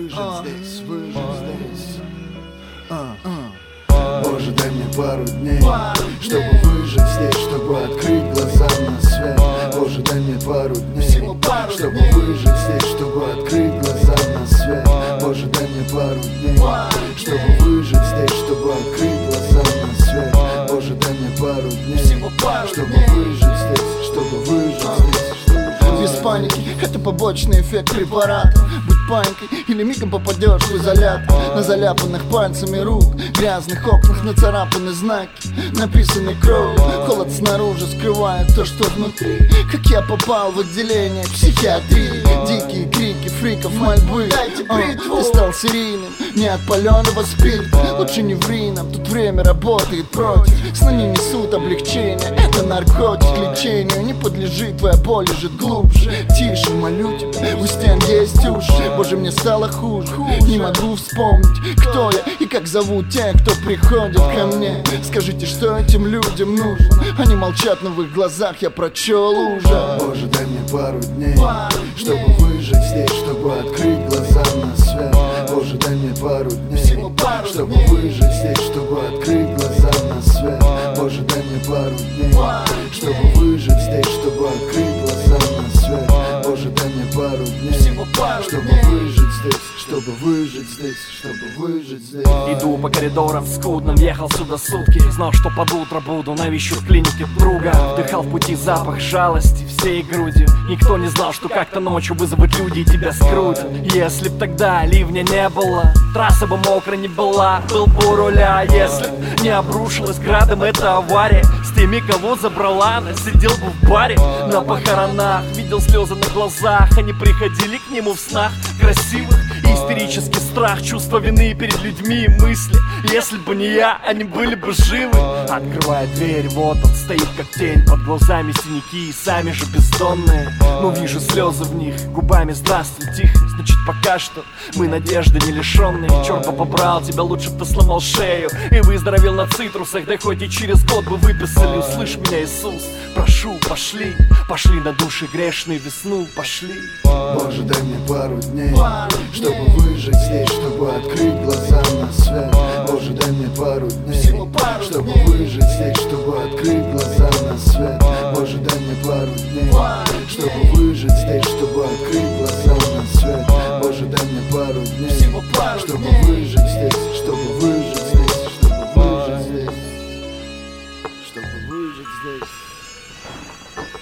здесь, выжить здесь. Боже, дай мне пару дней, чтобы выжить здесь, чтобы открыть глаза на свет. Боже, дай мне пару дней, чтобы выжить здесь, чтобы открыть глаза на свет. Боже, дай мне пару дней, чтобы выжить здесь, чтобы открыть глаза на свет. Боже, дай мне пару дней, чтобы выжить здесь, чтобы выжить здесь. Без паники, это побочный эффект препарата. Будь паникой или мигом попадешь в изолятор. На заляпанных пальцами рук, грязных окнах нацарапаны знаки, написаны кровью. Холод снаружи скрывает то, что внутри. Как я попал в отделение психиатрии. Дикие крики фриков, мольбы. Ты стал серийным, не от паленого спирта. Лучше не ври нам, тут время работает против. Сны не несут облегчения, это наркотик лечению. Не подлежит, твоя боль лежит глубже. Тише, молю тебя, у стен есть уши. Боже, мне стало хуже, не могу вспомнить, кто я и как зовут тех, кто приходит ко мне. Скажите, что этим людям нужно? Они молчат, но в их глазах я прочел ужас. Боже, дай мне пару дней, чтобы выжить здесь, чтобы открыть глаза на свет. Боже, дай мне пару дней, чтобы выжить здесь, чтобы открыть глаза на свет. Боже, дай мне пару дней, чтобы выжить здесь, чтобы открыть глаза на свет. Боже, дай мне пару дней, чтобы выжить здесь, чтобы выжить здесь, чтобы выжить здесь. Иду по коридорам скудным, ехал сюда сутки. Знал, что под утро буду, навещу в клинике друга. Вдыхал в пути запах жалости всей грудью. Никто не знал, что как-то ночью вызовут люди и тебя скрутят. Если б тогда ливня не было, трасса бы мокрая не была, был бы у руля. Если б не обрушилась градом эта авария, с теми, кого забрала, она сидел бы в баре на похоронах. Видел слезы на глазах, они приходили к нему в снах красивых. Истерический страх, чувство вины перед людьми, мысли, если бы не я, они были бы живы. Открывая дверь, вот он стоит как тень, под глазами синяки и сами же бездонные. Но вижу слезы в них, губами здравствуй, тихо. Значит, пока что мы надежды не лишенные. Черт бы побрал тебя, лучше б ты сломал шею и выздоровел на цитрусах, да хоть и через год бы выписали. Услышь меня, Иисус, прошу, пошли, пошли на души грешные весну, пошли. Боже, дай мне пару дней, чтобы выжить здесь, чтобы открыть глаза на свет. Боже, дай мне пару дней, чтобы выжить здесь, чтобы открыть глаза на свет. Боже, дай мне пару дней, чтобы выжить здесь, чтобы открыть глаза на свет. Боже, дай мне пару дней, чтобы выжить здесь, чтобы выжить здесь, чтобы выжить здесь, чтобы выжить здесь.